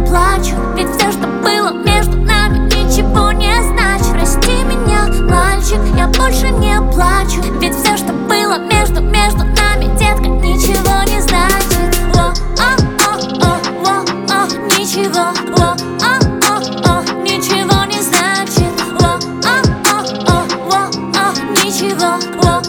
плачу, ведь все, что было между нами, ничего не значит. Прости меня, мальчик, я больше не плачу, ведь все, что было между нами, детка, ничего не значит. О, ничего, ничего не значит. Ничего,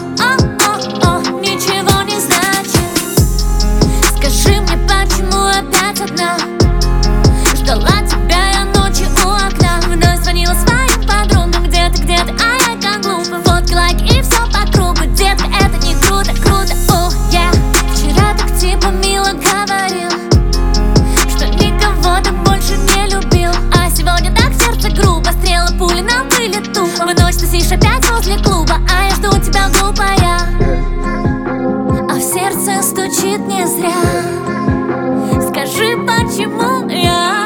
ничего не значит. Скажи мне, почему опять одна? Ждала тебя я ночью у окна, вновь звонила своим подругам. Где ты, а я как глупо. Фотки, лайки и все по кругу. Детка, это не круто, круто, Вчера так типа мило говорил, что никого ты больше не любил, а сегодня так сердце грубо. Стрелы, пули на вылету. В ночь ты сидишь опять возле клуба, а я жду тебя, глупая. А в сердце стучит не зря. Скажи, почему я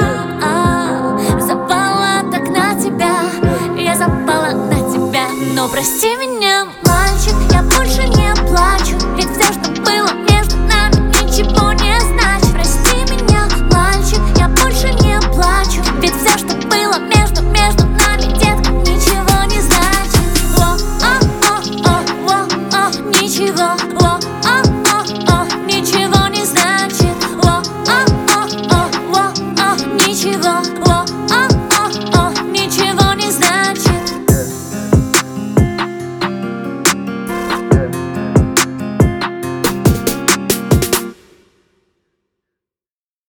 запала так на тебя? Я запала на тебя. Но прости меня, мальчик, я больше не плачу, ведь все, что было между нами, ничего не значит. Прости меня, мальчик, я больше не плачу, ведь все, что было между нами, детка, ничего не значит. Ничего, ничего не значит. Ничего.